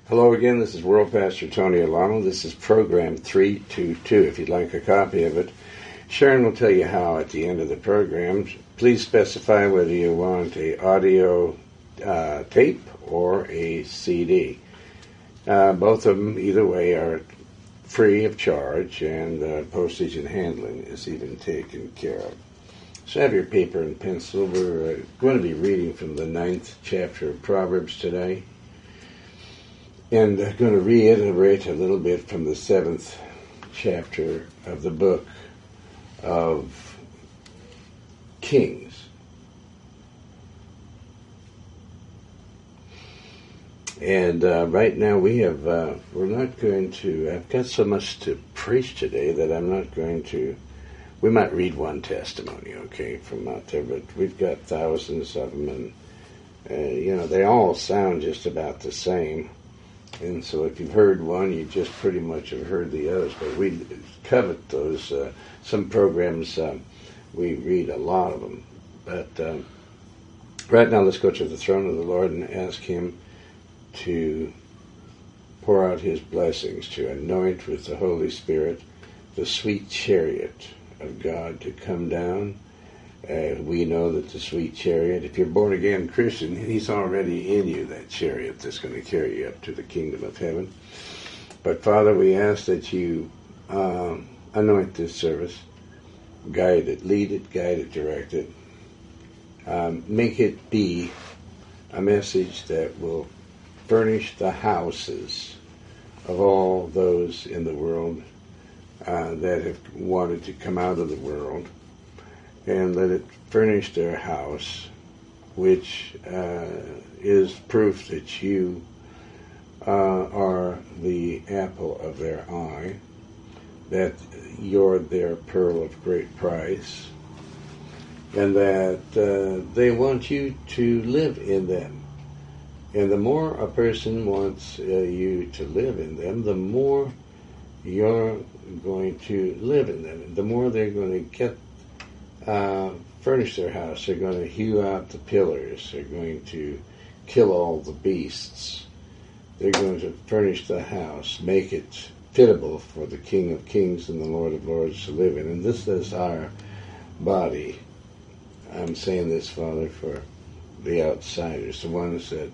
Hello again, this is World Pastor Tony Alano. This is program 322. If you'd like a copy of it, Sharon will tell you how at the end of the program. Please specify whether you want a audio tape or a CD. Both of them, either way, are free of charge, and postage and handling is even taken care of. So have your paper and pencil. We're going to be reading from the 9th chapter of Proverbs today. And I'm going to reiterate a little bit from the 7th chapter of the book of Kings. And right now we're not going to, I've got so much to preach today that I'm not going to, we might read one testimony, okay, from out there, but we've got thousands of them, and, they all sound just about the same. And so if you've heard one, you just pretty much have heard the others. But we covet those. Some programs, we read a lot of them. But right now, let's go to the throne of the Lord and ask Him to pour out His blessings, to anoint with the Holy Spirit the sweet chariot of God to come down. We know that the sweet chariot, if you're born again Christian, He's already in you, that chariot that's going to carry you up to the kingdom of heaven. But Father, we ask that you anoint this service, guide it, lead it, guide it, direct it. Make it be a message that will furnish the houses of all those in the world that have wanted to come out of the world. And let it furnish their house, which is proof that you are the apple of their eye, that you're their pearl of great price, and that they want you to live in them. And the more a person wants you to live in them, the more you're going to live in them. The more they're going to get furnish their house. They're going to hew out the pillars. They're going to kill all the beasts. They're going to furnish the house, make it fittable for the King of Kings and the Lord of Lords to live in. And this is our body. I'm saying this, Father, for the outsiders, the ones that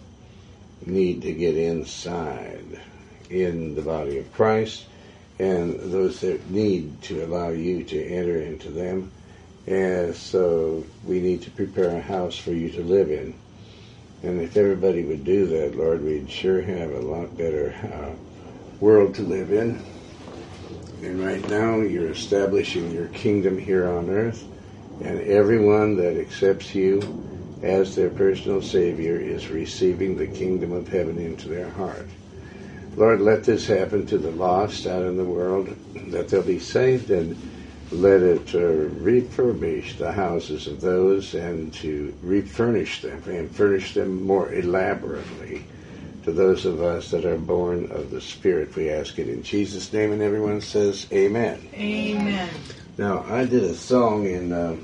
need to get inside in the body of Christ, and those that need to allow you to enter into them. And so we need to prepare a house for you to live in. And if everybody would do that, Lord, we'd sure have a lot better world to live in. And right now, you're establishing your kingdom here on earth, and everyone that accepts you as their personal Savior is receiving the kingdom of heaven into their heart. Lord, let this happen to the lost out in the world, that they'll be saved, and let it refurbish the houses of those, and to refurnish them and furnish them more elaborately to those of us that are born of the Spirit. We ask it in Jesus' name, and everyone says amen. Amen. Now, I did a song in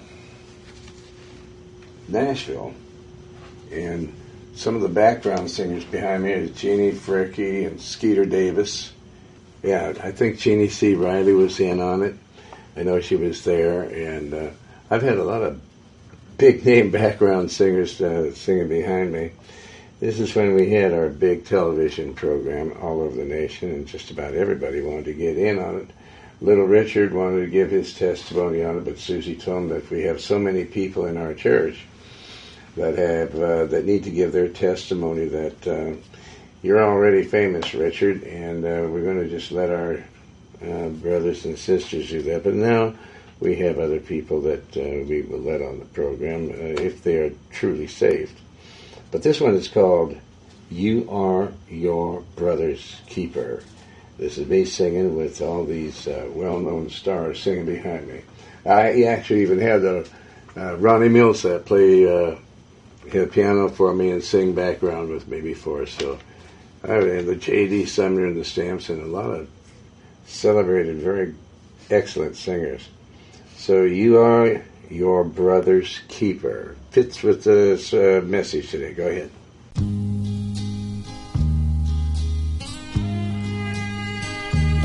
Nashville, and some of the background singers behind me are Jeannie Frecky and Skeeter Davis. Yeah, I think Jeannie C. Riley was in on it. I know she was there, and I've had a lot of big-name background singers singing behind me. This is when we had our big television program all over the nation, and just about everybody wanted to get in on it. Little Richard wanted to give his testimony on it, but Susie told him that we have so many people in our church that need to give their testimony that you're already famous, Richard, and we're going to just let our brothers and sisters do that. But now we have other people that we will let on the program if they are truly saved. But this one is called You Are Your Brother's Keeper. This is me singing with all these well-known stars singing behind me. I actually even had Ronnie Millsap play piano for me and sing background with me before. So I had the J.D. Sumner and the Stamps and a lot of celebrated, very excellent singers. So You Are Your Brother's Keeper. Fits with this message today. Go ahead.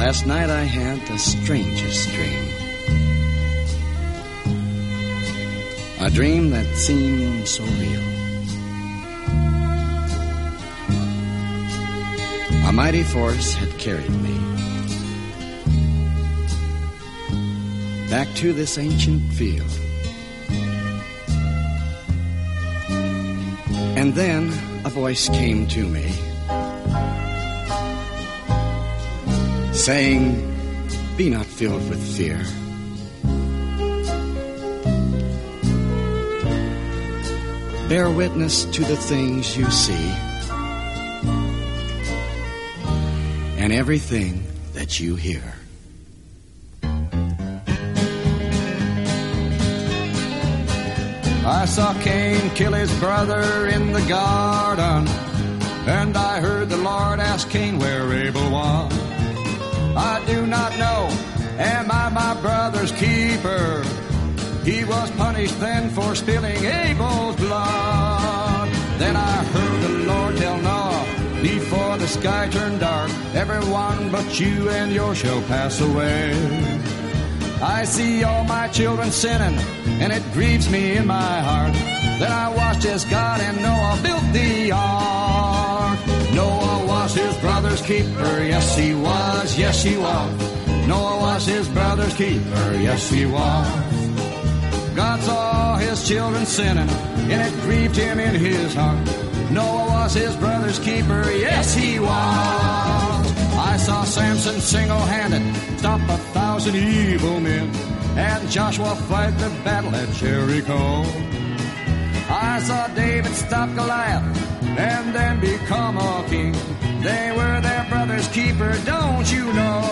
Last night I had the strangest dream. A dream that seemed so real. A mighty force had carried me back to this ancient field. And then a voice came to me, saying, "Be not filled with fear. Bear witness to the things you see and everything that you hear." I saw Cain kill his brother in the garden, and I heard the Lord ask Cain where Abel was. I do not know, am I my brother's keeper? He was punished then for spilling Abel's blood. Then I heard the Lord tell Noah, before the sky turned dark, everyone but you and yours shall pass away. I see all my children sinning, and it grieves me in my heart. Then I watched as God and Noah built the ark. Noah was his brother's keeper, yes he was, yes he was. Noah was his brother's keeper, yes he was. God saw his children sinning, and it grieved him in his heart. Noah was his brother's keeper, yes he was. I saw Samson single-handed stop 1,000 evil men, and Joshua fight the battle at Jericho. I saw David stop Goliath and then become a king. They were their brother's keeper, don't you know?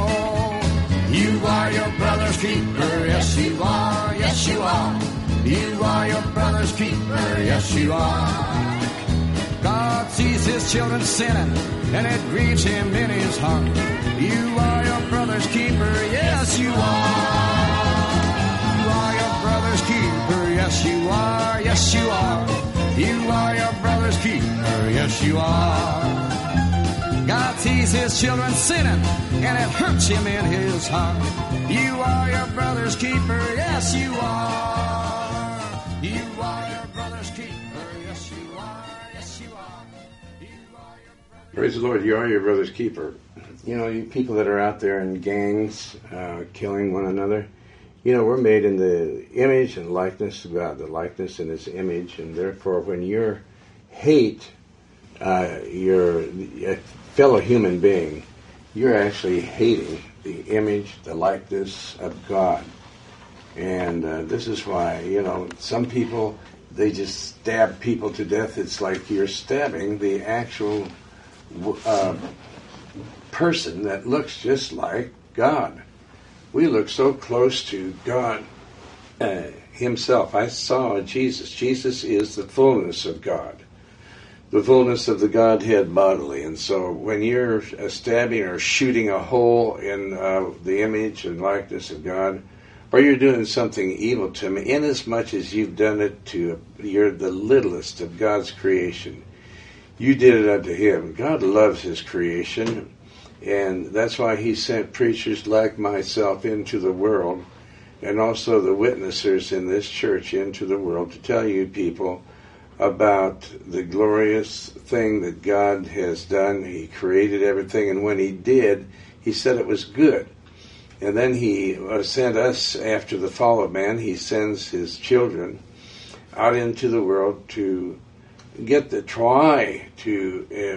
You are your brother's keeper, yes you are, yes you are. You are your brother's keeper, yes you are. God sees his children sinning, and it grieves him in his heart. You are your brother's keeper, yes you are. You are your brother's keeper, yes you are, yes you are. You are your brother's keeper, yes you are. God sees his children sinning, and it hurts him in his heart. You are your brother's keeper, yes you are. You are your brother's keeper, yes you are, yes you are. Praise the Lord, you are your brother's keeper. You know, you people that are out there in gangs, killing one another, you know, we're made in the image and likeness of God, the likeness in his image, and therefore when you hate your fellow human being, you're actually hating the image, the likeness of God. And this is why, you know, some people, they just stab people to death. It's like you're stabbing the actual person that looks just like God. We look so close to God himself. I saw Jesus. Jesus is the fullness of God, the fullness of the Godhead bodily. And so when you're stabbing or shooting a hole in the image and likeness of God, or you're doing something evil to him, inasmuch as you've done it to, you're the littlest of God's creation. You did it unto him. God loves his creation, and that's why he sent preachers like myself into the world, and also the witnessers in this church into the world, to tell you people about the glorious thing that God has done. He created everything, and when he did, he said it was good. And then he sent us, after the fall of man, he sends his children out into the world to try to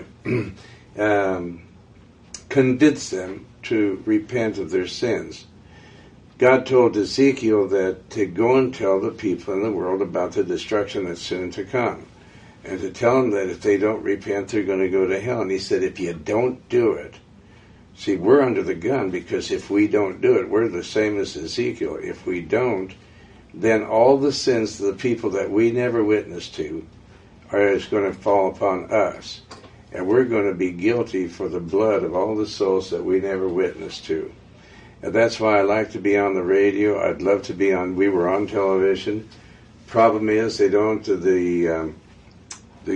convince them to repent of their sins. God told Ezekiel that to go and tell the people in the world about the destruction that's soon to come, and to tell them that if they don't repent, they're going to go to hell. And he said, if you don't do it, see, we're under the gun, because if we don't do it, we're the same as Ezekiel. If we don't, then all the sins of the people that we never witnessed to is going to fall upon us. And we're going to be guilty for the blood of all the souls that we never witnessed to. And that's why I like to be on the radio. I'd love to be on, we were on television. Problem is, they don't, the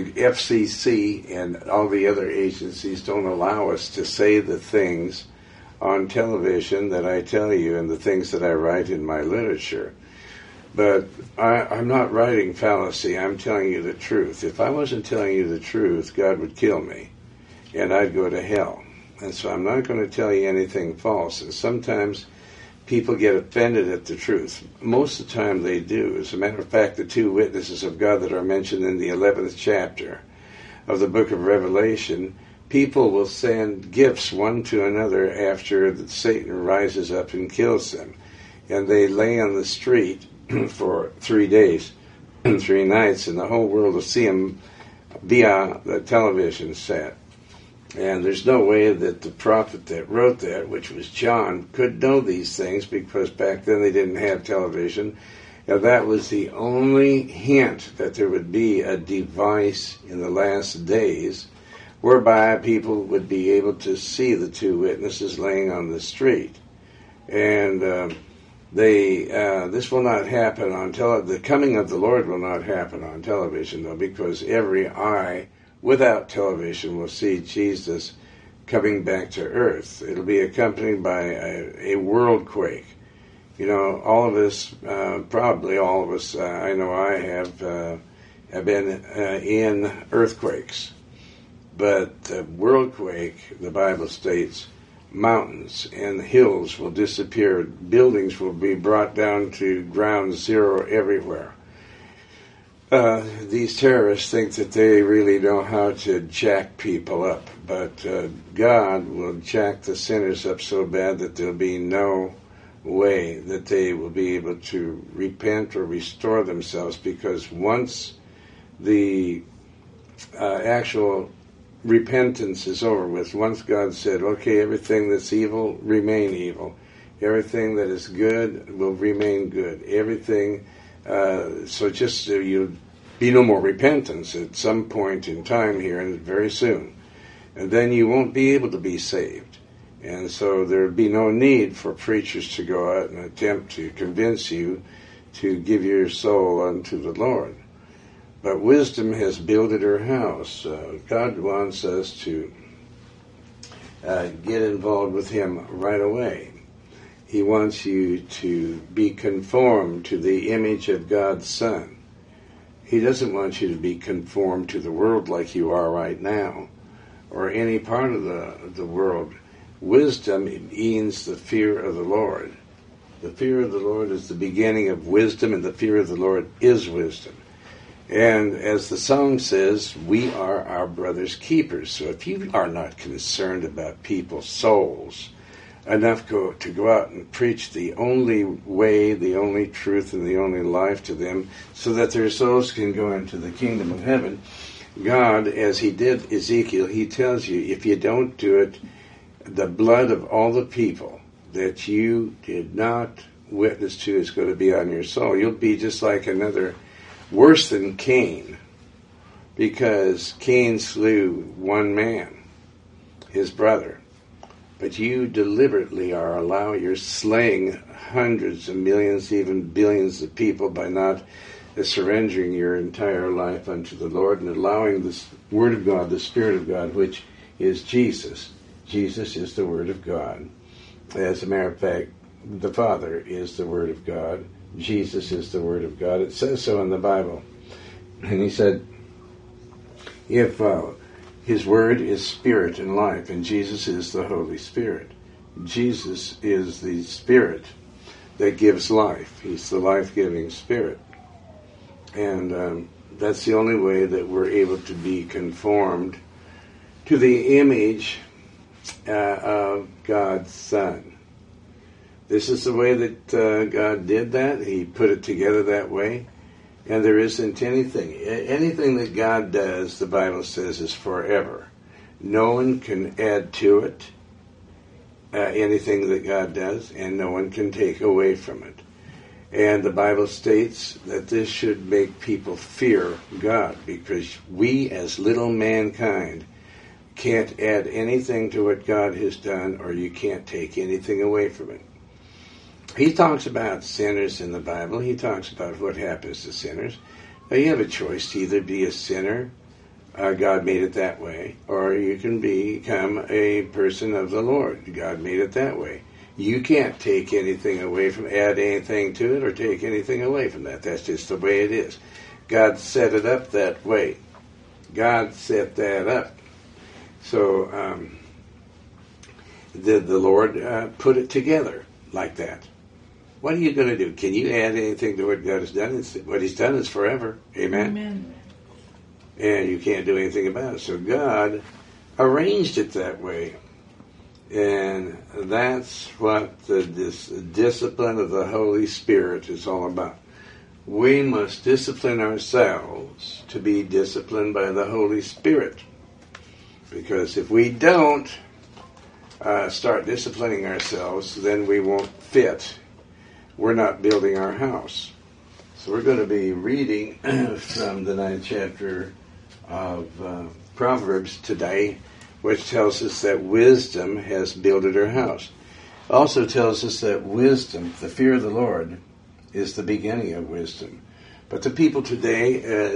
FCC and all the other agencies don't allow us to say the things on television that I tell you and the things that I write in my literature. But I'm not writing fallacy. I'm telling you the truth. If I wasn't telling you the truth, God would kill me, and I'd go to hell. And so I'm not going to tell you anything false. And sometimes people get offended at the truth. Most of the time they do. As a matter of fact, the two witnesses of God that are mentioned in the 11th chapter of the book of Revelation, people will send gifts one to another after Satan rises up and kills them. And they lay on the street for 3 days and 3 nights, and the whole world will see them via the television set. And there's no way that the prophet that wrote that, which was John, could know these things, because back then they didn't have television. And that was the only hint that there would be a device in the last days whereby people would be able to see the two witnesses laying on the street. And this will not happen on the coming of the Lord will not happen on television, though, because every eye without television will see Jesus coming back to earth. It'll be accompanied by a world quake. You know, all of us, probably all of us, I know I have been in earthquakes. But the world quake, the Bible states, mountains and hills will disappear. Buildings will be brought down to ground zero everywhere. These terrorists think that they really know how to jack people up, but God will jack the sinners up so bad that there'll be no way that they will be able to repent or restore themselves, because once the actual repentance is over with, once God said, okay, everything that's evil, remain evil. Everything that is good will remain good. Everything, so just you'll be no more repentance at some point in time here, and very soon. And then you won't be able to be saved. And so there would be no need for preachers to go out and attempt to convince you to give your soul unto the Lord. But wisdom has builded her house. God wants us to get involved with Him right away. He wants you to be conformed to the image of God's Son. He doesn't want you to be conformed to the world like you are right now, or any part of the world. Wisdom means the fear of the Lord. The fear of the Lord is the beginning of wisdom, and the fear of the Lord is wisdom. And as the song says, we are our brother's keepers. So if you are not concerned about people's souls enough to go out and preach the only way, the only truth, and the only life to them, so that their souls can go into the kingdom of heaven, God, as He did Ezekiel, He tells you, if you don't do it, the blood of all the people that you did not witness to is going to be on your soul. You'll be just like another, worse than Cain, because Cain slew one man, his brother. But you deliberately you're slaying hundreds of millions, even billions of people by not surrendering your entire life unto the Lord and allowing the Word of God, the Spirit of God, which is Jesus. Jesus is the Word of God. As a matter of fact, the Father is the Word of God. Jesus is the Word of God. It says so in the Bible. And He said, if His Word is Spirit and life, and Jesus is the Holy Spirit. Jesus is the Spirit that gives life. He's the life-giving Spirit. And that's the only way that we're able to be conformed to the image of God's Son. This is the way that God did that. He put it together that way. And there isn't anything that God does, the Bible says, is forever. No one can add to it anything that God does, and no one can take away from it. And the Bible states that this should make people fear God, because we as little mankind can't add anything to what God has done, or you can't take anything away from it. He talks about sinners in the Bible. He talks about what happens to sinners. Now, you have a choice to either be a sinner God made it that way. Or you can become a person of the Lord. God made it that way. You can't take anything away from, add anything to it or take anything away from that. That's just the way it is. God set it up that way. God set that up. So the Lord put it together like that. What are you going to do? Can you add anything to what God has done? What He's done is forever. Amen? Amen. And you can't do anything about it. So God arranged it that way. And that's what this discipline of the Holy Spirit is all about. We must discipline ourselves to be disciplined by the Holy Spirit. Because if we don't start disciplining ourselves, then we won't fit. We're not building our house. So we're going to be reading from the 9th chapter of Proverbs today, which tells us that wisdom has builded her house. Also tells us that wisdom, the fear of the Lord, is the beginning of wisdom. But the people today,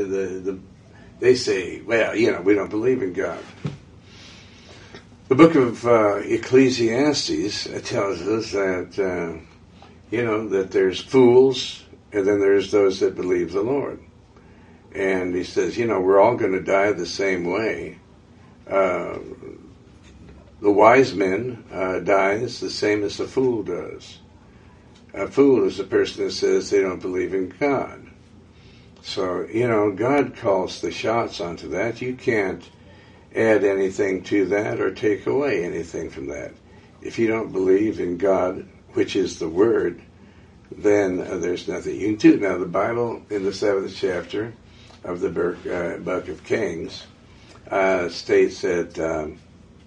they say, well, we don't believe in God. The book of Ecclesiastes tells us that, that there's fools, and then there's those that believe the Lord. And he says, we're all going to die the same way. The wise man dies the same as the fool does. A fool is a person that says they don't believe in God. So, God calls the shots onto that. You can't add anything to that or take away anything from that. If you don't believe in God, which is the Word, then there's nothing you can do. Now, the Bible in the 7th chapter of the book of Kings states that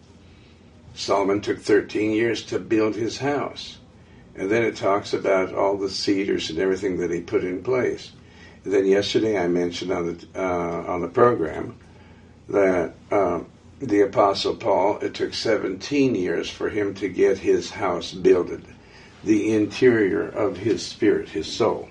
Solomon took 13 years to build his house. And then it talks about all the cedars and everything that he put in place. And then yesterday I mentioned on the program that the Apostle Paul, it took 17 years for him to get his house builded, the interior of his spirit, his soul.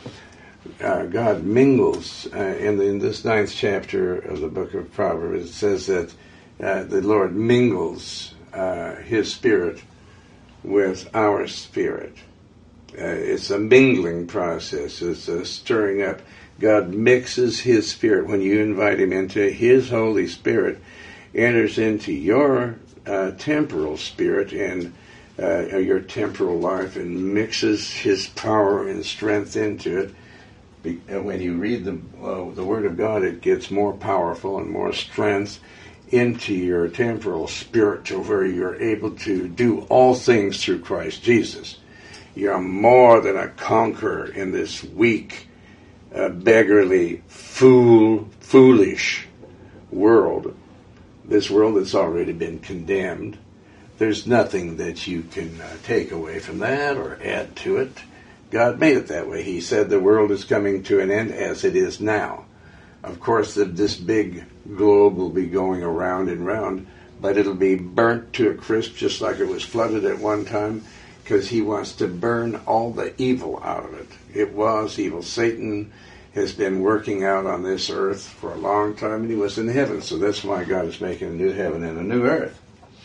God mingles, in this 9th chapter of the book of Proverbs, it says that the Lord mingles His Spirit with our spirit. It's a mingling process. It's a stirring up. God mixes His Spirit. When you invite Him into, His Holy Spirit enters into your temporal spirit and your temporal life and mixes His power and strength into it. And when you read the Word of God, it gets more powerful and more strength into your temporal spirit to where you're able to do all things through Christ Jesus. You're more than a conqueror in this weak, beggarly, foolish world. This world that's already been condemned. There's nothing that you can take away from that or add to it. God made it that way. He said the world is coming to an end as it is now. Of course, this big globe will be going around and round, but it'll be burnt to a crisp just like it was flooded at one time, because He wants to burn all the evil out of it. It was evil. Satan has been working out on this earth for a long time, and he was in heaven, so that's why God is making a new heaven and a new earth.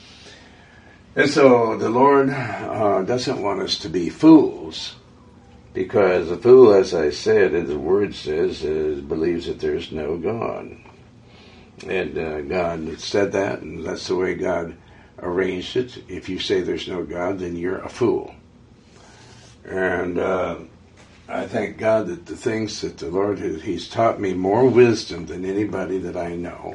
And so the Lord doesn't want us to be fools, because a fool, as I said, and the Word says, believes that there's no God. And God said that, and that's the way God arranged it. If you say there's no God, then you're a fool. And I thank God that the things that the Lord He's taught me more wisdom than anybody that I know.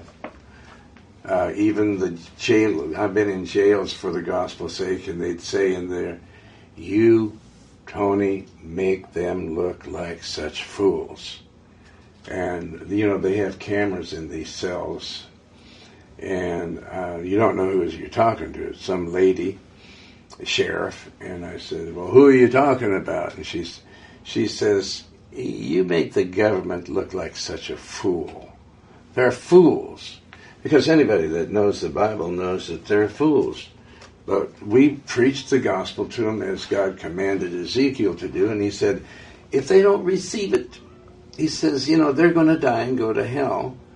Even the jail, I've been in jails for the gospel's sake, and they'd say in there, "You, Tony, make them look like such fools." And, they have cameras in these cells, and you don't know who you're talking to. It's some lady, a sheriff, and I said, "Well, who are you talking about?" And she says, "You make the government look like such a fool. They're fools." Because anybody that knows the Bible knows that they're fools. But we preached the gospel to them as God commanded Ezekiel to do, and He said, if they don't receive it, He says, they're going to die and go to hell.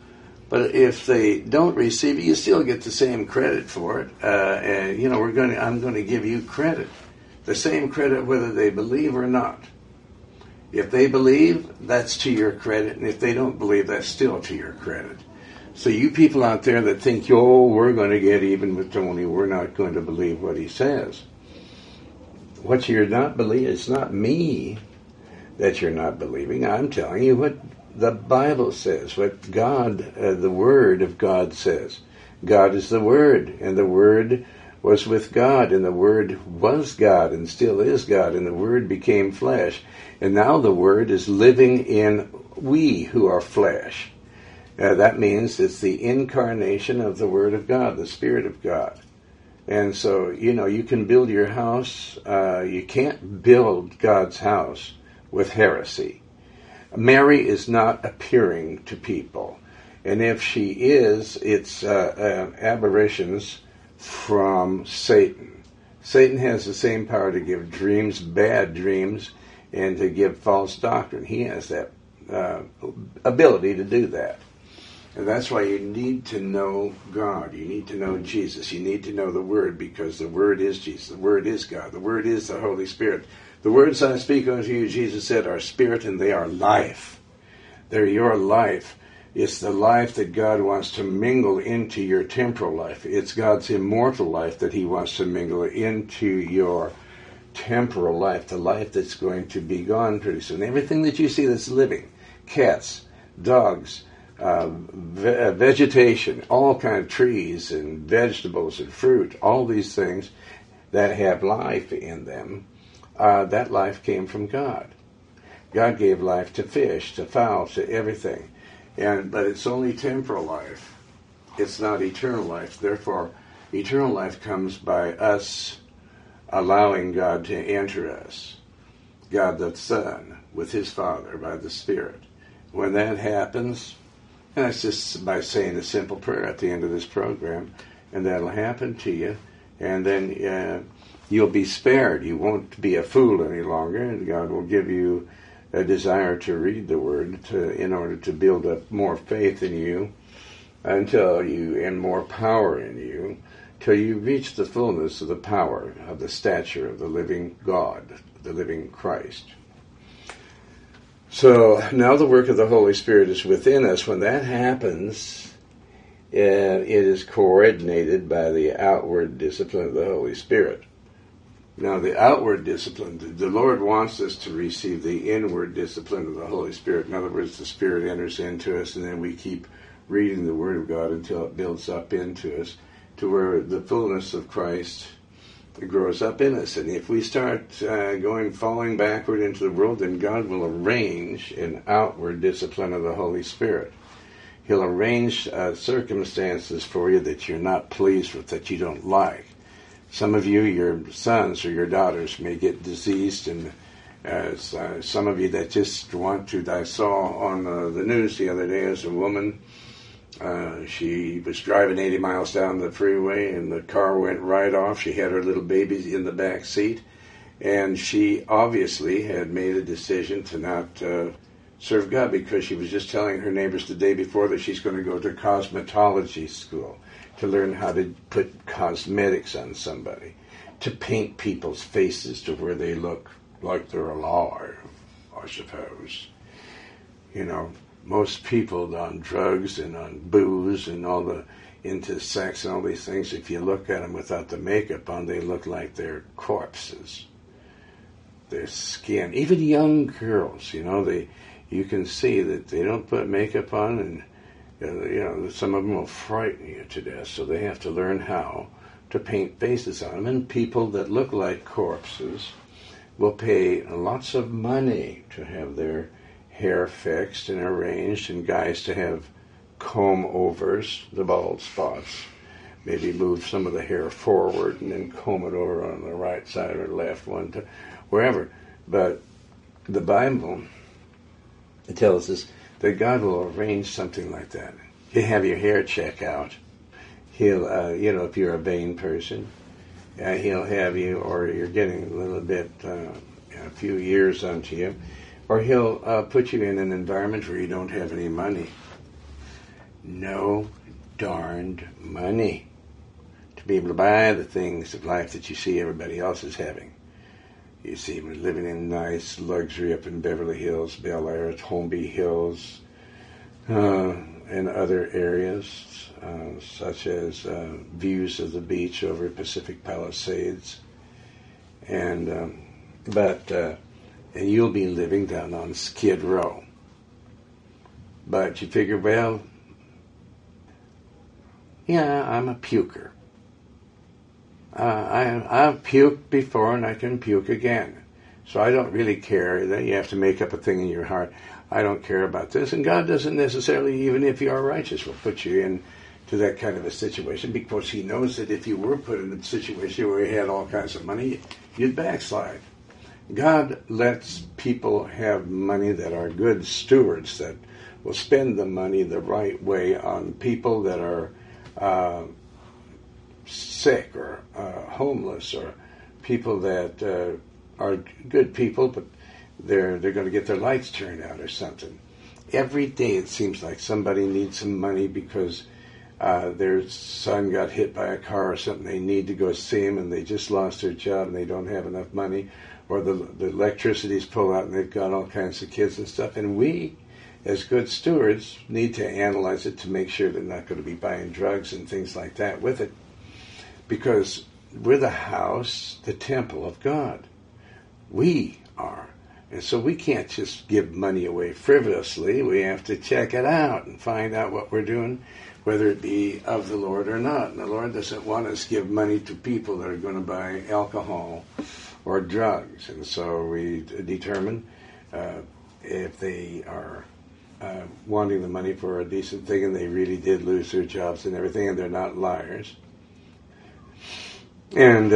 But if they don't receive it, you still get the same credit for it. And I'm going to give you credit, the same credit whether they believe or not. If they believe, that's to your credit, and if they don't believe, that's still to your credit. So you people out there that think, we're going to get even with Tony, we're not going to believe what he says. What you're not believing, it's not me that you're not believing. I'm telling you what the Bible says, what God, the Word of God says. God is the Word, and the Word was with God, and the Word was God, and still is God, and the Word became flesh. And now the Word is living in we who are flesh. That means it's the incarnation of the Word of God, the Spirit of God. And so, you can build your house. You can't build God's house with heresy. Mary is not appearing to people. And if she is, it's aberrations from Satan. Satan has the same power to give dreams, bad dreams, and to give false doctrine. He has that ability to do that. And that's why you need to know God. You need to know Jesus. You need to know the Word, because the Word is Jesus. The Word is God. The Word is the Holy Spirit. The words I speak unto you, Jesus said, are spirit and they are life. They're your life. It's the life that God wants to mingle into your temporal life. It's God's immortal life that he wants to mingle into your temporal life, the life that's going to be gone pretty soon. Everything that you see that's living, cats, dogs, vegetation, all kind of trees and vegetables and fruit, all these things that have life in them, that life came from God. God gave life to fish, to fowl, to everything. But it's only temporal life. It's not eternal life. Therefore, eternal life comes by us allowing God to enter us. God the Son with his Father by the Spirit. When that happens, and that's just by saying a simple prayer at the end of this program, and that'll happen to you, and then you'll be spared. You won't be a fool any longer, and God will give you a desire to read the Word in order to build up more faith in you and more power in you, till you reach the fullness of the power of the stature of the living God, the living Christ. So now the work of the Holy Spirit is within us. When that happens, it is coordinated by the outward discipline of the Holy Spirit. Now, the outward discipline, the Lord wants us to receive the inward discipline of the Holy Spirit. In other words, the Spirit enters into us, and then we keep reading the Word of God until it builds up into us, to where the fullness of Christ grows up in us. And if we start falling backward into the world, then God will arrange an outward discipline of the Holy Spirit. He'll arrange circumstances for you that you're not pleased with, that you don't like. Some of you, your sons or your daughters, may get diseased, and some of you that just want to. I saw on the news the other day as a woman, she was driving 80 miles down the freeway, and the car went right off. She had her little baby in the back seat, and she obviously had made a decision to not serve God, because she was just telling her neighbors the day before that she's going to go to cosmetology school to learn how to put cosmetics on somebody, to paint people's faces to where they look like they're alive, I suppose. Most people on drugs and on booze and into sex and all these things, if you look at them without the makeup on, they look like they're corpses. Their skin, even young girls, you can see that they don't put makeup on, and some of them will frighten you to death, so they have to learn how to paint faces on them. And people that look like corpses will pay lots of money to have their hair fixed and arranged, and guys to have comb-overs, the bald spots. Maybe move some of the hair forward and then comb it over on the right side or left one, to wherever. But the Bible tells us that God will arrange something like that. He'll have your hair check out. He'll, if you're a vain person, he'll have you, or you're getting a little bit, a few years onto you, or he'll put you in an environment where you don't have any money. no darned money to be able to buy the things of life that you see everybody else is having. You see them living in nice luxury up in Beverly Hills, Bel Air, Holmby Hills, and other areas, such as views of the beach over Pacific Palisades. And you'll be living down on Skid Row. But you figure, well, yeah, I'm a puker. I've puked before and I can puke again. So I don't really care that you have to make up a thing in your heart. I don't care about this. And God doesn't necessarily, even if you are righteous, will put you into that kind of a situation, because he knows that if you were put in a situation where you had all kinds of money, you'd backslide. God lets people have money that are good stewards, that will spend the money the right way on people that are sick or homeless, or people that are good people, but they're going to get their lights turned out or something. Every day it seems like somebody needs some money because their son got hit by a car or something. They need to go see him, and they just lost their job and they don't have enough money, or the electricity's pulled out and they've got all kinds of kids and stuff. And we, as good stewards, need to analyze it to make sure they're not going to be buying drugs and things like that with it, because we're the house, the temple of God. We are. And so we can't just give money away frivolously. We have to check it out and find out what we're doing, whether it be of the Lord or not. And the Lord doesn't want us to give money to people that are going to buy alcohol or drugs. And so we determine if they are wanting the money for a decent thing and they really did lose their jobs and everything, and they're not liars. And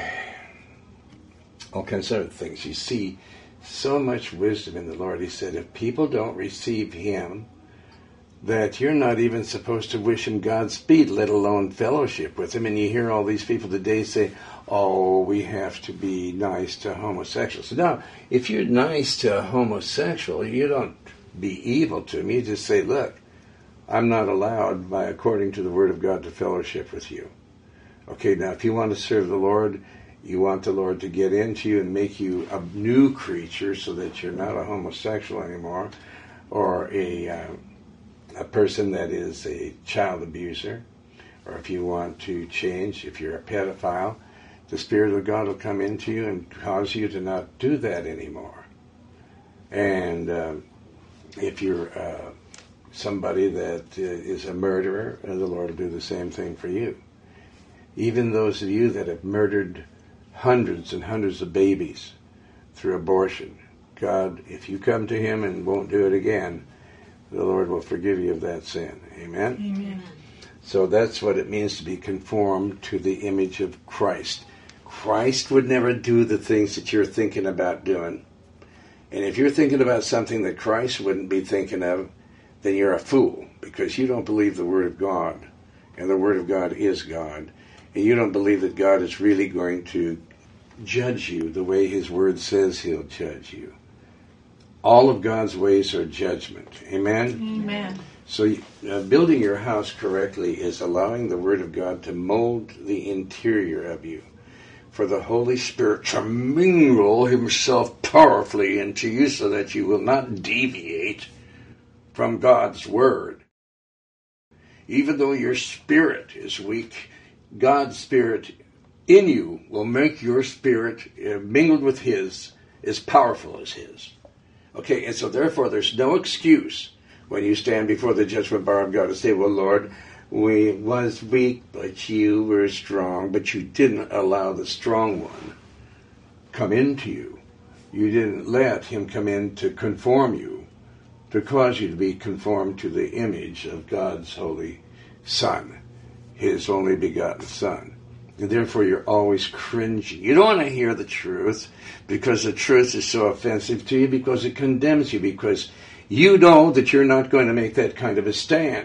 all kinds of other things. You see so much wisdom in the Lord. He said, if people don't receive him, that you're not even supposed to wish him Godspeed, let alone fellowship with him. And you hear all these people today say, oh, we have to be nice to homosexuals. Now, if you're nice to a homosexual, you don't be evil to him. You just say, look, I'm not allowed, according to the Word of God, to fellowship with you. Okay, now if you want to serve the Lord, you want the Lord to get into you and make you a new creature so that you're not a homosexual anymore, or a person that is a child abuser, or if you want to change, if you're a pedophile, the Spirit of God will come into you and cause you to not do that anymore. And if you're somebody that is a murderer, the Lord will do the same thing for you. Even those of you that have murdered hundreds and hundreds of babies through abortion, God, if you come to him and won't do it again, the Lord will forgive you of that sin. Amen? Amen. So that's what it means to be conformed to the image of Christ. Christ would never do the things that you're thinking about doing. And if you're thinking about something that Christ wouldn't be thinking of, then you're a fool, because you don't believe the Word of God. And the Word of God is God. And you don't believe that God is really going to judge you the way his Word says he'll judge you. All of God's ways are judgment. Amen? Amen. So building your house correctly is allowing the Word of God to mold the interior of you, for the Holy Spirit to mingle himself powerfully into you so that you will not deviate from God's Word. Even though your spirit is weak, God's Spirit in you will make your spirit, mingled with his, as powerful as his. Okay, and so therefore there's no excuse when you stand before the judgment bar of God to say, well, Lord, we was weak, but you were strong, but you didn't allow the strong one come into you. You didn't let him come in to conform you, to cause you to be conformed to the image of God's holy Son, his only begotten Son. And therefore you're always cringing. You don't want to hear the truth because the truth is so offensive to you, because it condemns you, because you know that you're not going to make that kind of a stand.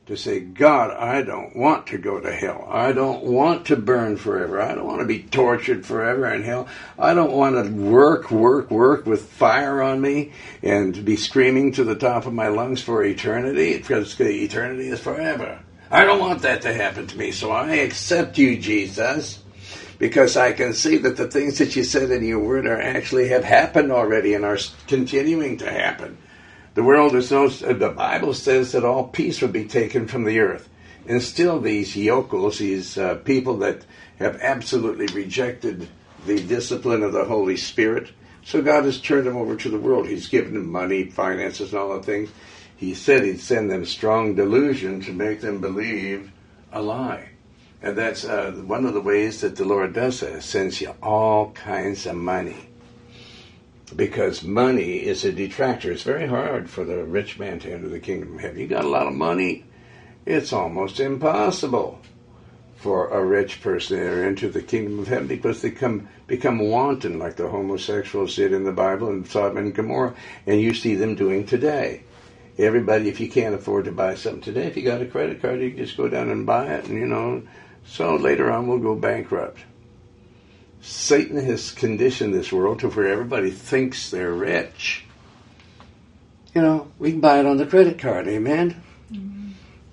to say, God, I don't want to go to hell. I don't want to burn forever. I don't want to be tortured forever in hell. I don't want to work with fire on me and be screaming to the top of my lungs for eternity, because eternity is forever. I don't want that to happen to me, so I accept you, Jesus, because I can see that the things that you said in your word actually have happened already and are continuing to happen. The world is the Bible says that all peace will be taken from the earth. And still these yokels, these people that have absolutely rejected the discipline of the Holy Spirit. So God has turned them over to the world. He's given them money, finances, and all the things. He said he'd send them strong delusion to make them believe a lie. And that's one of the ways that the Lord does that. Sends you all kinds of money. Because money is a detractor. It's very hard for the rich man to enter the kingdom of heaven. You got a lot of money, it's almost impossible for a rich person to enter into the kingdom of heaven, because they become wanton, like the homosexuals did in the Bible in Sodom and Gomorrah, and you see them doing today. Everybody, if you can't afford to buy something today, if you got a credit card, you can just go down and buy it, and so later on we'll go bankrupt. Satan has conditioned this world to where everybody thinks they're rich. We can buy it on the credit card, amen? Mm-hmm.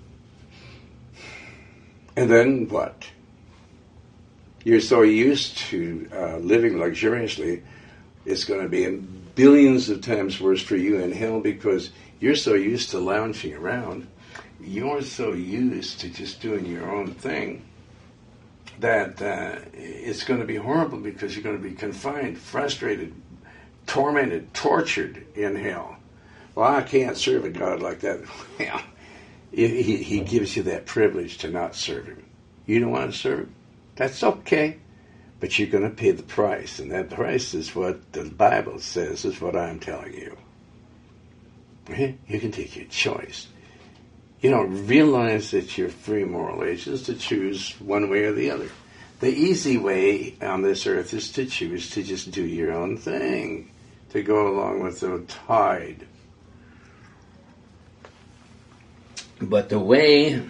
And then what? You're so used to living luxuriously, it's going to be billions of times worse for you in hell, because you're so used to lounging around. You're so used to just doing your own thing that it's going to be horrible, because you're going to be confined, frustrated, tormented, tortured in hell. Well, I can't serve a God like that. Well, he gives you that privilege to not serve him. You don't want to serve him? That's okay. But you're going to pay the price, and that price is what the Bible says, is what I'm telling you. You can take your choice. Realize that your free moral age is to choose one way or the other. The easy way on this earth is to choose to just do your own thing, to go along with the tide. But the way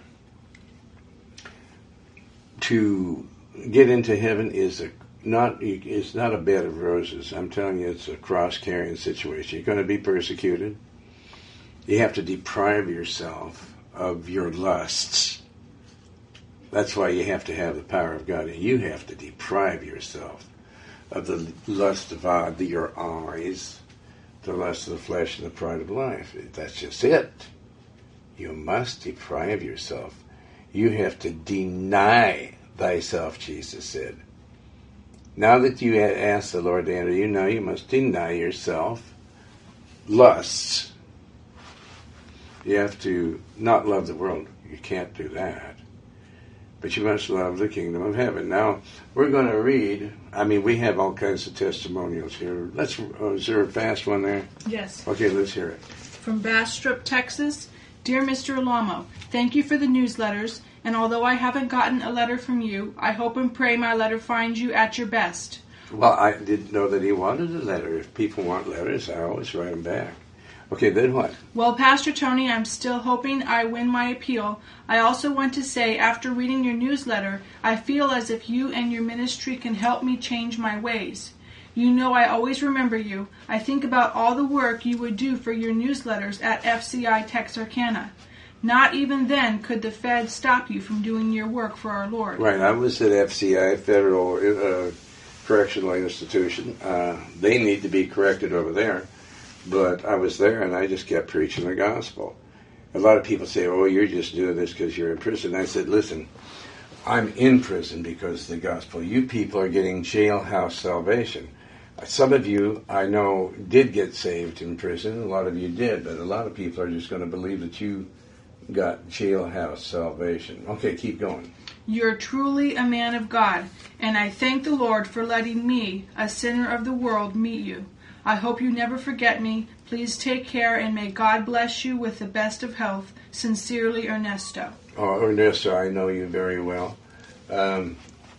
to get into heaven is not a bed of roses. I'm telling you, it's a cross-carrying situation. You're going to be persecuted. You have to deprive yourself of your lusts. That's why you have to have the power of God. And you have to deprive yourself of the lust of your eyes, the lust of the flesh, and the pride of life. That's just it. You must deprive yourself. You have to deny thyself, Jesus said. Now that you ask the Lord to enter you, now you must deny yourself lusts. You have to not love the world. You can't do that. But you must love the kingdom of heaven. Now, we're going to read, we have all kinds of testimonials here. Is there a fast one there? Yes. Okay, let's hear it. From Bastrop, Texas. Dear Mr. Alamo, thank you for the newsletters, and although I haven't gotten a letter from you, I hope and pray my letter finds you at your best. Well, I didn't know that he wanted a letter. If people want letters, I always write them back. Okay, then what? Well, Pastor Tony, I'm still hoping I win my appeal. I also want to say, after reading your newsletter, I feel as if you and your ministry can help me change my ways. You know I always remember you. I think about all the work you would do for your newsletters at FCI Texarkana. Not even then could the Fed stop you from doing your work for our Lord. Right, I was at FCI, Federal Correctional Institution. They need to be corrected over there. But I was there, and I just kept preaching the gospel. A lot of people say, oh, you're just doing this because you're in prison. I said, listen, I'm in prison because of the gospel. You people are getting jailhouse salvation. Some of you, I know, did get saved in prison. A lot of you did, but a lot of people are just going to believe that you got jailhouse salvation. Okay, keep going. You're truly a man of God, and I thank the Lord for letting me, a sinner of the world, meet you. I hope you never forget me. Please take care, and may God bless you with the best of health. Sincerely, Ernesto. Oh, Ernesto, I know you very well. I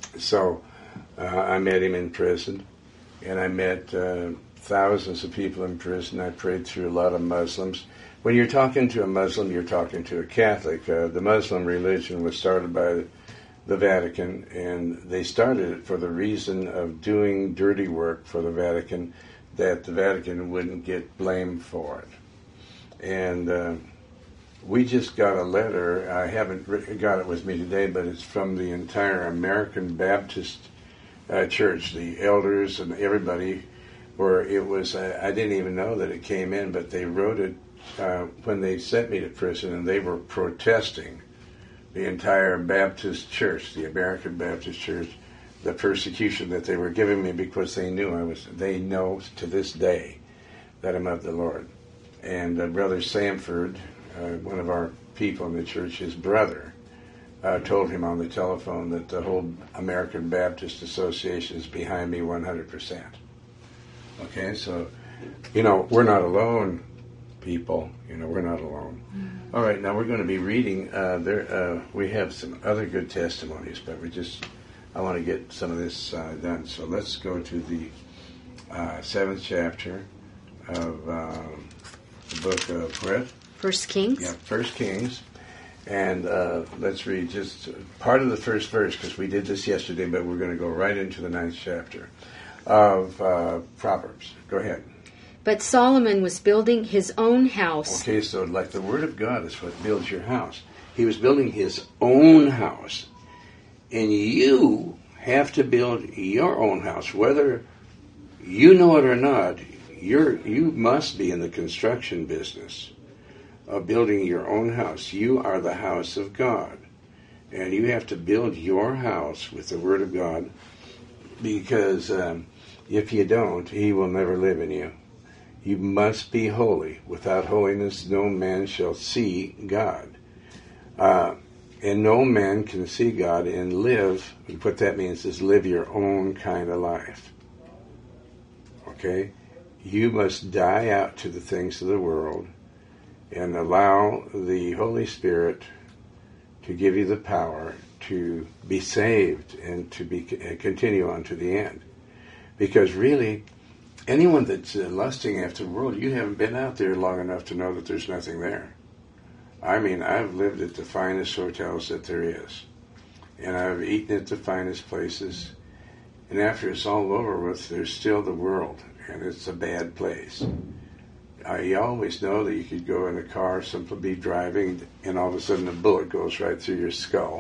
met him in prison, and I met thousands of people in prison. I prayed through a lot of Muslims. when you're talking to a Muslim, you're talking to a Catholic. The Muslim religion was started by the Vatican, and they started it for the reason of doing dirty work for the Vatican that the Vatican wouldn't get blamed for it. And we just got a letter. I haven't got it with me today, but it's from the entire American Baptist Church, the elders and everybody, where it was, I didn't even know that it came in, but they wrote it when they sent me to prison, and they were protesting the entire Baptist Church, the American Baptist Church, the persecution that they were giving me because they knew they know to this day that I'm of the Lord. And Brother Samford, one of our people in the church, his brother, told him on the telephone that the whole American Baptist Association is behind me 100%. Okay, so, we're not alone, people. We're not alone. Mm-hmm. All right, now we're going to be reading. We have some other good testimonies, but I want to get some of this done. So let's go to the 7th chapter of the book of what? 1 Kings. Yeah, 1 Kings. And let's read just part of the first verse, because we did this yesterday, but we're going to go right into the 9th chapter of Proverbs. Go ahead. But Solomon was building his own house. Okay, so like the Word of God is what builds your house. He was building his own house. And you have to build your own house. Whether you know it or not, you must be in the construction business of building your own house. You are the house of God. And you have to build your house with the Word of God, because if you don't, He will never live in you. You must be holy. Without holiness, no man shall see God. And no man can see God and live. What that means is live your own kind of life. Okay? You must die out to the things of the world and allow the Holy Spirit to give you the power to be saved and to continue on to the end. Because really, anyone that's lusting after the world, you haven't been out there long enough to know that there's nothing there. I mean, I've lived at the finest hotels that there is. And I've eaten at the finest places. And after it's all over with, there's still the world. And it's a bad place. You always know that you could go in a car, simply be driving, and all of a sudden a bullet goes right through your skull.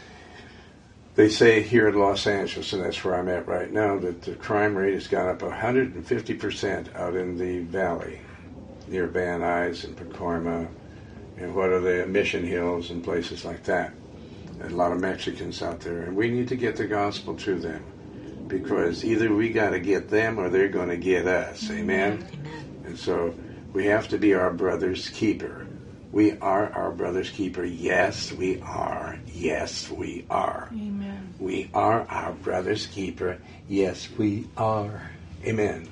They say here in Los Angeles, and that's where I'm at right now, that the crime rate has gone up 150% out in the valley, near Van Nuys and Pacoima, and what are the Mission Hills and places like that. And a lot of Mexicans out there, and we need to get the gospel to them, because either we got to get them or they're going to get us. Amen? Amen. And so we have to be our brother's keeper. We are our brother's keeper. Yes, we are. Yes, we are. Amen. We are our brother's keeper. Yes, we are. Amen.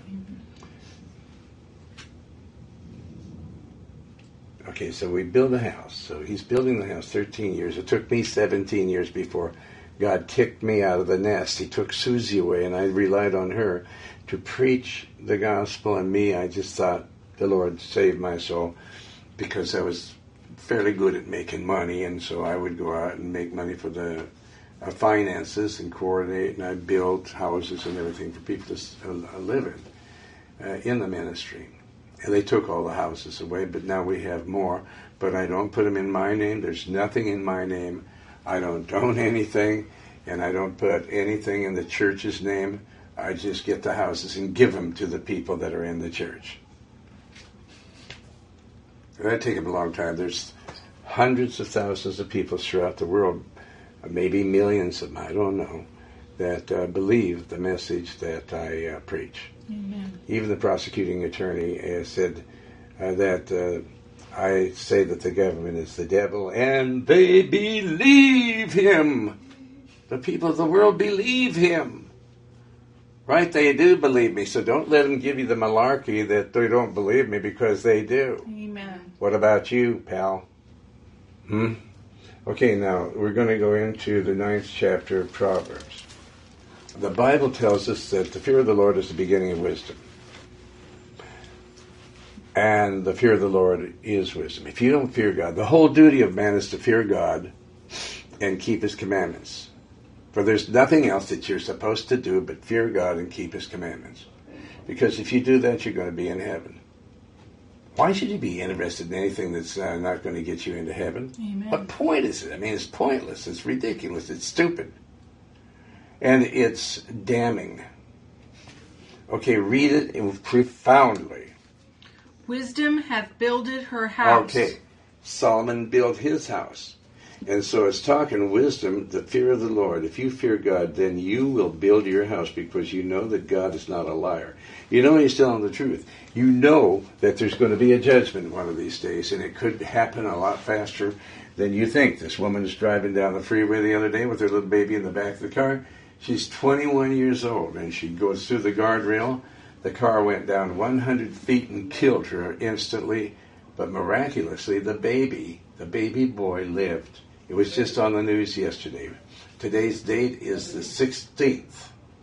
Okay, so we build a house. So he's building the house 13 years. It took me 17 years before God kicked me out of the nest. He took Susie away, and I relied on her to preach the gospel. And me, I just thought the Lord saved my soul, because I was fairly good at making money, and so I would go out and make money for the finances and coordinate, and I built houses and everything for people to live in the ministry. And they took all the houses away, but now we have more. But I don't put them in my name. There's nothing in my name. I don't own anything, and I don't put anything in the church's name. I just get the houses and give them to the people that are in the church. That takes a long time. There's hundreds of thousands of people throughout the world, maybe millions of them, I don't know, that believe the message that I preach. Amen. Even the prosecuting attorney said that I say that the government is the devil, and they believe him. The people of the world believe him. Right, they do believe me, so don't let them give you the malarkey that they don't believe me, because they do. Amen. What about you, pal? Okay, now we're going to go into the 9th chapter of Proverbs. The Bible tells us that the fear of the Lord is the beginning of wisdom. And the fear of the Lord is wisdom. If you don't fear God, the whole duty of man is to fear God and keep his commandments. For there's nothing else that you're supposed to do but fear God and keep his commandments. Because if you do that, you're going to be in heaven. Why should you be interested in anything that's not going to get you into heaven? Amen. What point is it? I mean, it's pointless. It's ridiculous. It's stupid. And it's damning. Okay, read it profoundly. Wisdom hath builded her house. Okay, Solomon built his house. And so it's talking wisdom, the fear of the Lord. If you fear God, then you will build your house because you know that God is not a liar. You know he's telling the truth. You know that there's going to be a judgment one of these days, and it could happen a lot faster than you think. This woman is driving down the freeway the other day with her little baby in the back of the car. She's 21 years old, and she goes through the guardrail. The car went down 100 feet and killed her instantly, but miraculously the baby boy lived. It was just on the news yesterday. Today's date is the 16th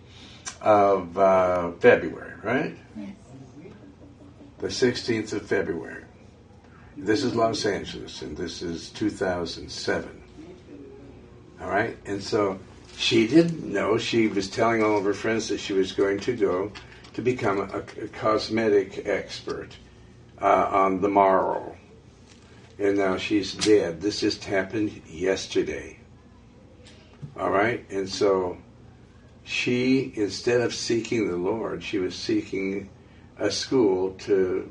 of February, right? Yes. The 16th of February. This is Los Angeles, and this is 2007. All right? And so she didn't know. She was telling all of her friends that she was going to go to become a cosmetic expert on the morrow. And now she's dead. This just happened yesterday. All right? And so she, instead of seeking the Lord, she was seeking a school to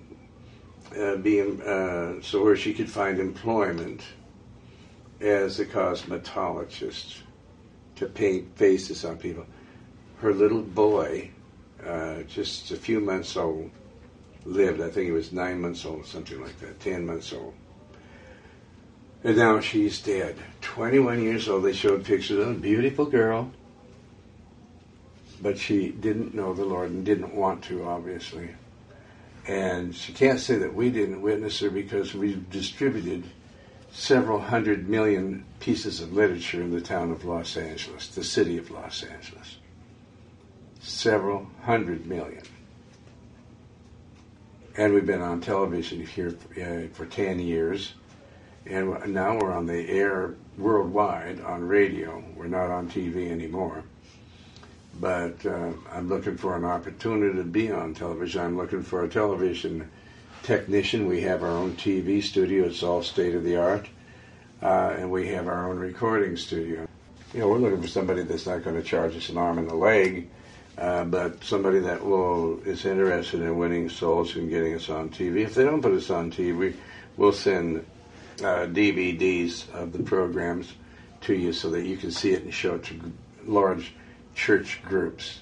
so where she could find employment as a cosmetologist to paint faces on people. Her little boy, just a few months old, lived. I think he was 9 months old, something like that, 10 months old. And now she's dead. 21 years old. They showed pictures of a beautiful girl. But she didn't know the Lord and didn't want to, obviously. And she can't say that we didn't witness her because we distributed several 100 million pieces of literature in the town of Los Angeles, the city of Los Angeles. Several 100 million. And we've been on television here for 10 years. And now we're on the air worldwide on radio. We're not on TV anymore. But I'm looking for an opportunity to be on television. I'm looking for a television technician. We have our own TV studio. It's all state-of-the-art. And we have our own recording studio. You know, we're looking for somebody that's not going to charge us an arm and a leg, but somebody that is interested in winning souls and getting us on TV. If they don't put us on TV, we'll send DVDs of the programs to you so that you can see it and show it to large church groups.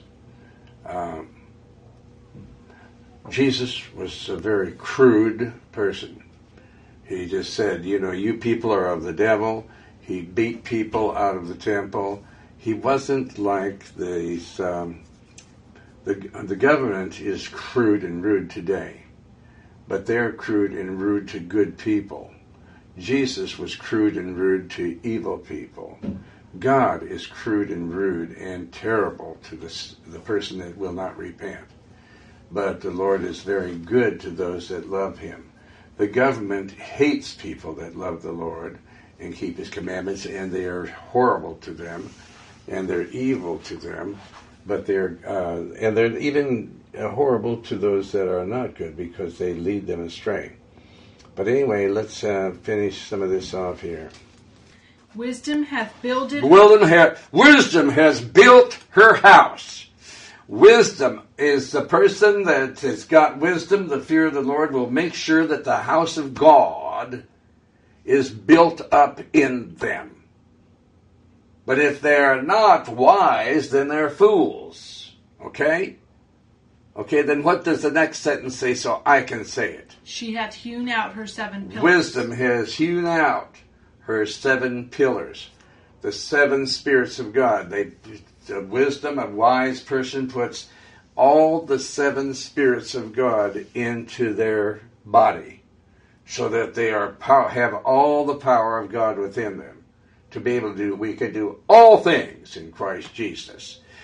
Jesus was a very crude person. He just said, you know, you people are of the devil. He beat people out of the temple. He wasn't like these. The government is crude and rude today, but they're crude and rude to good people. Jesus was crude and rude to evil people. God is crude and rude and terrible to the person that will not repent. But the Lord is very good to those that love him. The government hates people that love the Lord and keep his commandments, and they are horrible to them, and they're evil to them. But they're even horrible to those that are not good because they lead them astray. But anyway, let's finish some of this off here. Wisdom hath builded. Wisdom has built her house. Wisdom is the person that has got wisdom. The fear of the Lord will make sure that the house of God is built up in them. But if they're not wise, then they're fools. Okay? Okay, then what does the next sentence say so I can say it? She hath hewn out her 7 pillars. Wisdom has hewn out her 7 pillars. The 7 spirits of God. The wisdom, a wise person puts all the 7 spirits of God into their body so that they have all the power of God within them to be able to do. We can do all things in Christ Jesus.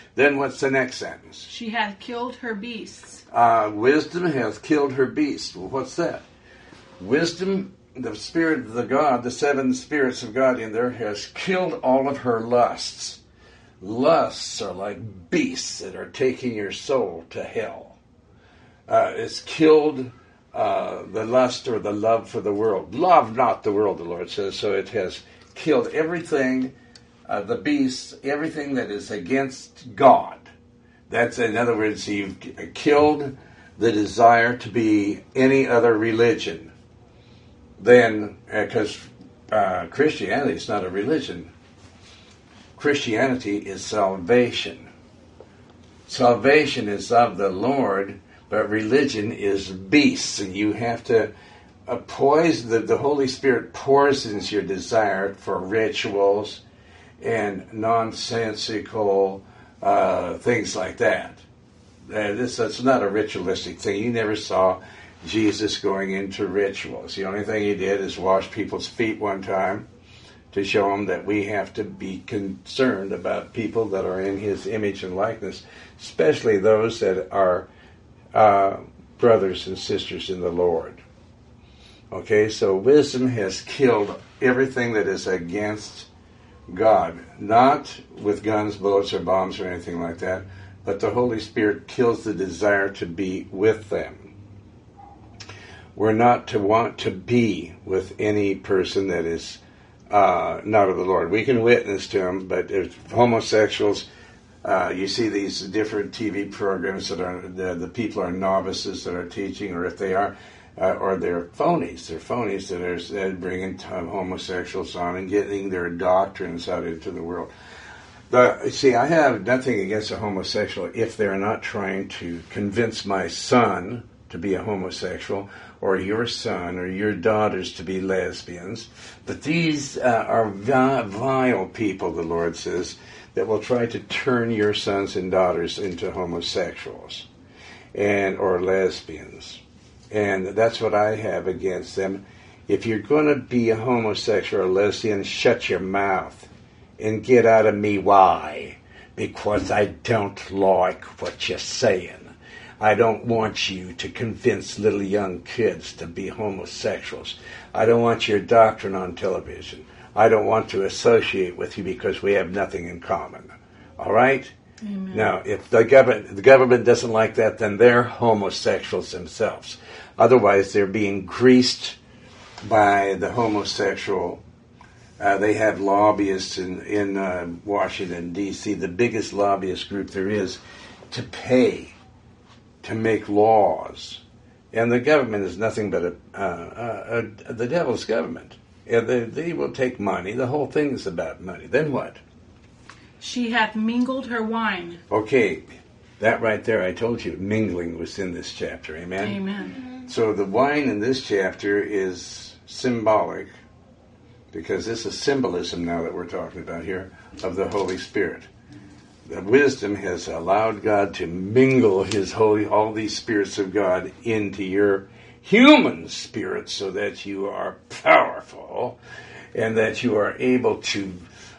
Then what's the next sentence? She hath killed her beasts. Wisdom has killed her beasts. Well, what's that? Wisdom, the spirit of the God, the 7 spirits of God in there, has killed all of her lusts. Lusts are like beasts that are taking your soul to hell. It's killed the lust or the love for the world. Love not the world, the Lord says. So it has killed everything, the beasts, everything that is against God. That's, in other words, you've killed the desire to be any other religion than, because Christianity is not a religion. Christianity is salvation. Salvation is of the Lord, but religion is beasts, and you have to poison. The Holy Spirit poisons your desire for rituals and nonsensical things like that. That's not a ritualistic thing. You never saw Jesus going into rituals. The only thing he did is wash people's feet one time to show them that we have to be concerned about people that are in his image and likeness, especially those that are brothers and sisters in the Lord. Okay, so wisdom has killed everything that is against God, not with guns, bullets, or bombs or anything like that, but the Holy Spirit kills the desire to be with them. We're not to want to be with any person that is not of the Lord. We can witness to them, but if homosexuals, you see these different TV programs that are the people are novices that are teaching, or if they are, or they're phonies. They're phonies that are bringing homosexuals on and getting their doctrines out into the world. See, I have nothing against a homosexual if they're not trying to convince my son to be a homosexual, or your son or your daughters to be lesbians. But these are vile people, the Lord says, that will try to turn your sons and daughters into homosexuals or lesbians. And that's what I have against them. If you're going to be a homosexual or lesbian, shut your mouth and get out of me. Why? Because I don't like what you're saying. I don't want you to convince little young kids to be homosexuals. I don't want your doctrine on television. I don't want to associate with you because we have nothing in common. All right? Amen. Now, if the government doesn't like that, then they're homosexuals themselves. Otherwise, they're being greased by the homosexual. They have lobbyists in Washington, D.C., the biggest lobbyist group there is, to pay to make laws. And the government is nothing but the devil's government. They will take money. The whole thing is about money. Then what? She hath mingled her wine. Okay, that right there, I told you, mingling was in this chapter. Amen? Amen. So the wine in this chapter is symbolic, because this is symbolism now that we're talking about here, of the Holy Spirit. The wisdom has allowed God to mingle all these spirits of God into your human spirit so that you are powerful and that you are able to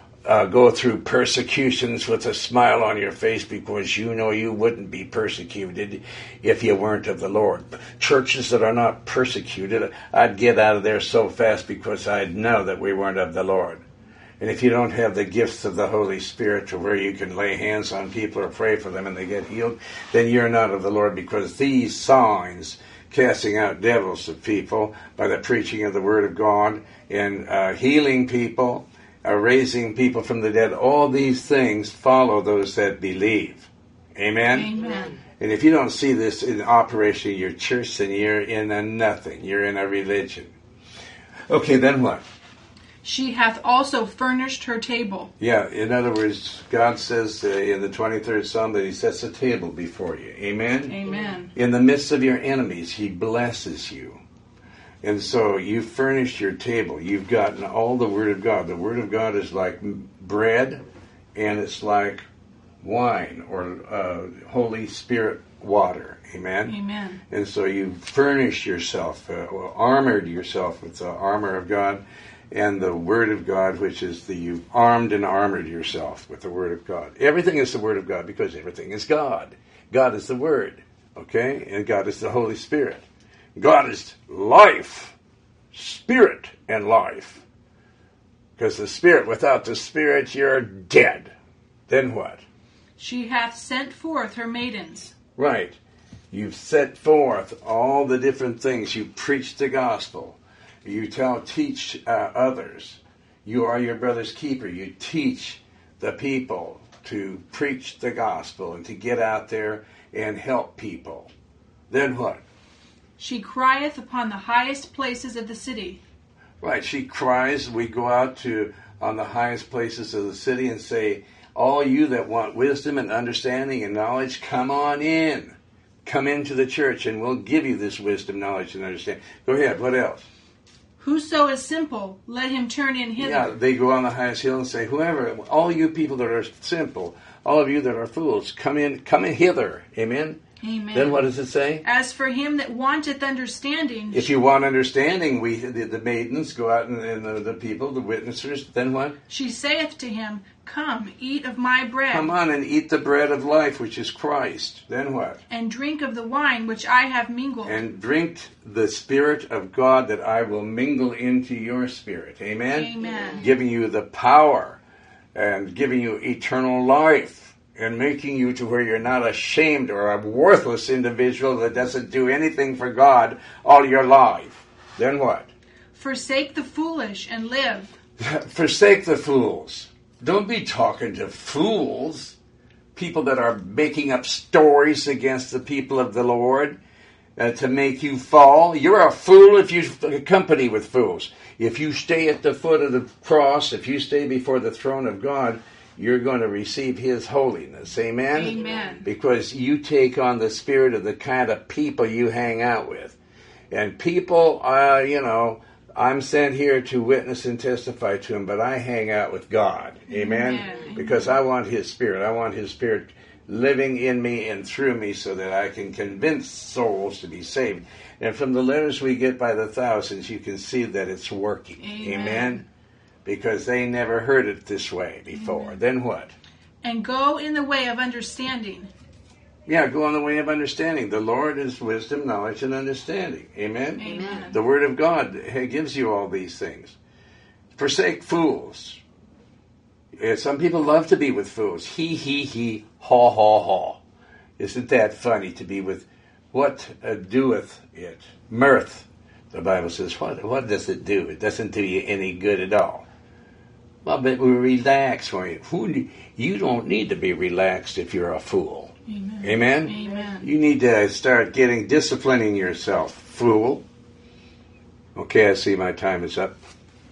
go through persecutions with a smile on your face, because you know you wouldn't be persecuted if you weren't of the Lord. Churches that are not persecuted, I'd get out of there so fast because I'd know that we weren't of the Lord. And if you don't have the gifts of the Holy Spirit to where you can lay hands on people or pray for them and they get healed, then you're not of the Lord, because these signs, casting out devils of people by the preaching of the Word of God and healing people, raising people from the dead, all these things follow those that believe. Amen? Amen. And if you don't see this in operation in your church, then you're in a nothing. You're in a religion. Okay, then what? She hath also furnished her table. Yeah, in other words, God says in the 23rd Psalm that he sets a table before you. Amen? Amen. In the midst of your enemies, he blesses you. And so you furnished your table. You've gotten all the Word of God. The Word of God is like bread, and it's like wine or Holy Spirit water. Amen? Amen. And so you furnished yourself, armored yourself with the armor of God, and the Word of God, which is you've armed and armored yourself with the Word of God. Everything is the Word of God because everything is God. God is the Word, okay? And God is the Holy Spirit. God is life, Spirit and life. Because the Spirit, without the Spirit, you're dead. Then what? She hath sent forth her maidens. Right. You've set forth all the different things. You preach the gospel. You teach others. You are your brother's keeper. You teach the people to preach the gospel and to get out there and help people. Then what? She crieth upon the highest places of the city. Right. She cries. We go out on the highest places of the city and say, all you that want wisdom and understanding and knowledge, come on in. Come into the church and we'll give you this wisdom, knowledge, and understanding. Go ahead. What else? Whoso is simple, let him turn in hither. Yeah, they go on the highest hill and say, whoever, all you people that are simple, all of you that are fools, come in hither. Amen? Amen. Then what does it say? As for him that wanteth understanding. If you want understanding, the maidens go out and the people, the witnessers, then what? She saith to him, come, eat of my bread. Come on and eat the bread of life, which is Christ. Then what? And drink of the wine which I have mingled. And drink the Spirit of God that I will mingle into your spirit. Amen? Amen. Giving you the power and giving you eternal life. And making you to where you're not ashamed or a worthless individual that doesn't do anything for God all your life. Then what? Forsake the foolish and live. Forsake the fools. Don't be talking to fools. People that are making up stories against the people of the Lord to make you fall. You're a fool if you company with fools. If you stay at the foot of the cross, if you stay before the throne of God, you're going to receive His holiness. Amen? Amen. Because you take on the spirit of the kind of people you hang out with. And people, I'm sent here to witness and testify to Him, but I hang out with God. Amen? Amen. Because I want His Spirit. I want His Spirit living in me and through me so that I can convince souls to be saved. And from the letters we get by the thousands, you can see that it's working. Amen? Because they never heard it this way before. Amen. Then what? And go in the way of understanding. Yeah, go on the way of understanding. The Lord is wisdom, knowledge, and understanding. Amen? Amen. The Word of God gives you all these things. Forsake fools. Some people love to be with fools. He, haw, haw, haw. Isn't that funny to be with what doeth it? Mirth. The Bible says, what does it do? It doesn't do you any good at all. Well, but we relax for you. You don't need to be relaxed if you're a fool. Amen. Amen? Amen. You need to start disciplining yourself, fool. Okay, I see my time is up.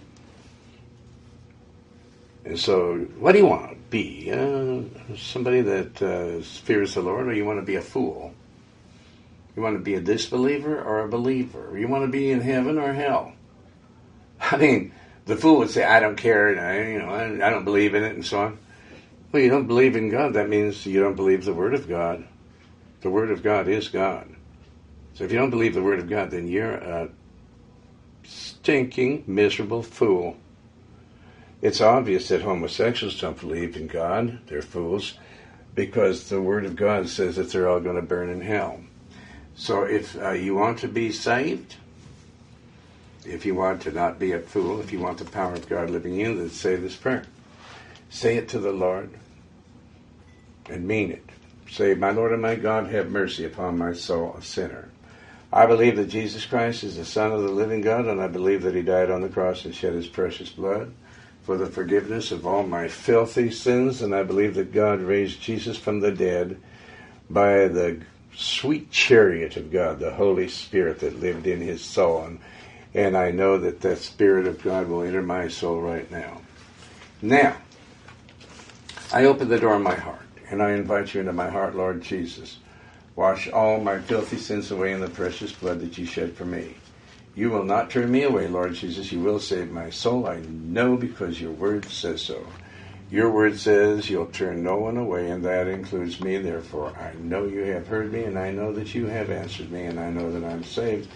And so, what do you want to be? Somebody that fears the Lord, or you want to be a fool? You want to be a disbeliever or a believer? You want to be in heaven or hell? I mean, the fool would say, I don't care, and I don't believe in it, and so on. Well, you don't believe in God. That means you don't believe the Word of God. The Word of God is God. So if you don't believe the Word of God, then you're a stinking, miserable fool. It's obvious that homosexuals don't believe in God. They're fools because the Word of God says that they're all going to burn in hell. So if you want to be saved, if you want to not be a fool, if you want the power of God living in you, then say this prayer. Say it to the Lord and mean it. Say, my Lord and my God, have mercy upon my soul, a sinner. I believe that Jesus Christ is the Son of the living God, and I believe that He died on the cross and shed His precious blood for the forgiveness of all my filthy sins, and I believe that God raised Jesus from the dead by the sweet chariot of God, the Holy Spirit that lived in His soul, and I know that the Spirit of God will enter my soul right now. Now, I open the door of my heart, and I invite you into my heart, Lord Jesus. Wash all my filthy sins away in the precious blood that you shed for me. You will not turn me away, Lord Jesus. You will save my soul. I know because your word says so. Your word says you'll turn no one away, and that includes me. Therefore, I know you have heard me, and I know that you have answered me, and I know that I'm saved.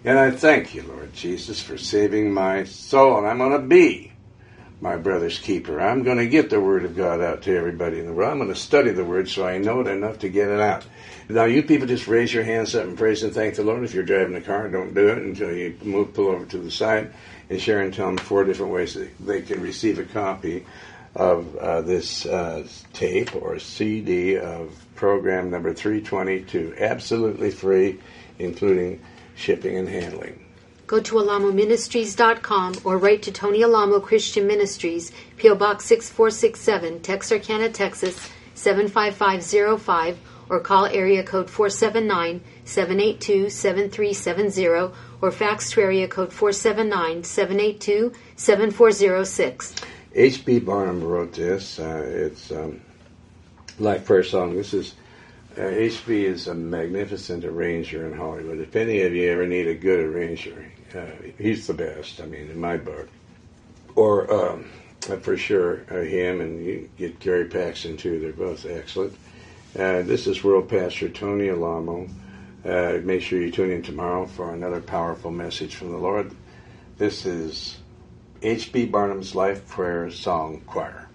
And I thank you, Lord Jesus, for saving my soul. And I'm going to be my brother's keeper. I'm going to get the Word of God out to everybody in the world. I'm going to study the Word so I know it enough to get it out. Now, you people just raise your hands up and praise and thank the Lord. If you're driving a car, don't do it until you pull over to the side and share and tell them 4 different ways that they can receive a copy of this tape or CD of program number 322, absolutely free, including shipping and handling. Go to alamoministries.com or write to Tony Alamo Christian Ministries, P.O. Box 6467, Texarkana, Texas 75505, or call area code 479-782-7370, or fax to area code 479-782-7406. H.B. Barnum wrote this. It's Black Prayer Song. This is H.B. is a magnificent arranger in Hollywood. If any of you ever need a good arranger, he's the best, in my book. Or for sure, him, and you get Gary Paxton too. They're both excellent. This is World Pastor Tony Alamo. Make sure you tune in tomorrow for another powerful message from the Lord. This is H.B. Barnum's Life Prayer Song Choir.